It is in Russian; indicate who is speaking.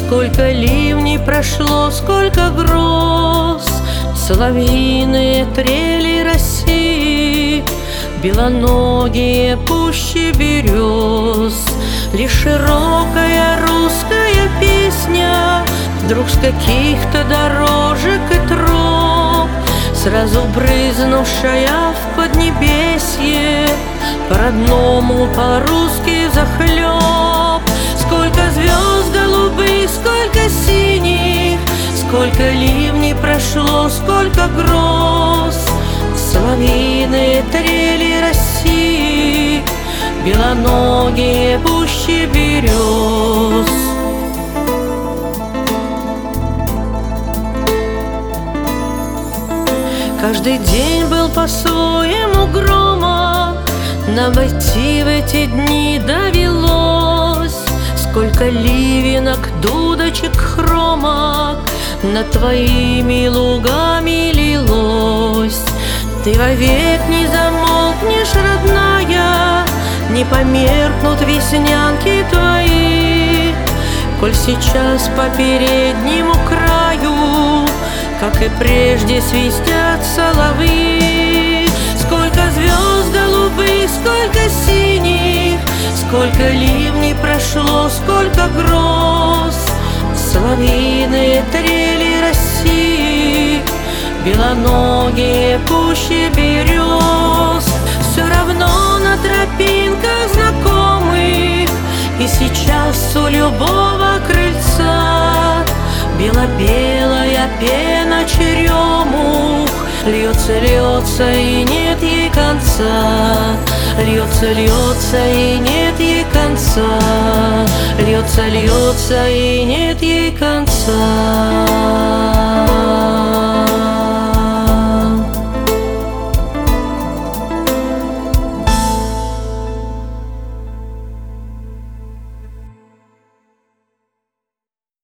Speaker 1: Сколько ливней прошло, сколько гроз, соловьиные трели роси, белоногие пущи берез. Лишь широкая русская песня вдруг с каких-то дорожек и троп, сразу брызнувшая в поднебесье, по-родному, по-русски захлеб. Сколько звезд голубых, сколько синих, сколько ливней прошло, сколько гроз, соловьиные трели роси, белоногие пущи берез. Каждый день был по-своему громок, нам войти в эти дни довелось. Сколько ливенок, дудочек, хромок над твоими лугами лилось. Ты вовек не замолкнешь, родная, не померкнут веснянки твои, коль сейчас по переднему краю, как и прежде, свистят соловьи. Сколько звезд голубых, сколько синих, сколько ливней прошло, сколько гроз, соловьиные трели роси, белоногие пущи берез. Все равно на тропинках знакомых и сейчас у любого крыльца бело-белая пена черемух льется, льется и нет ей конца, льется, льется и нет ей конца, льется, льется и нет ей конца.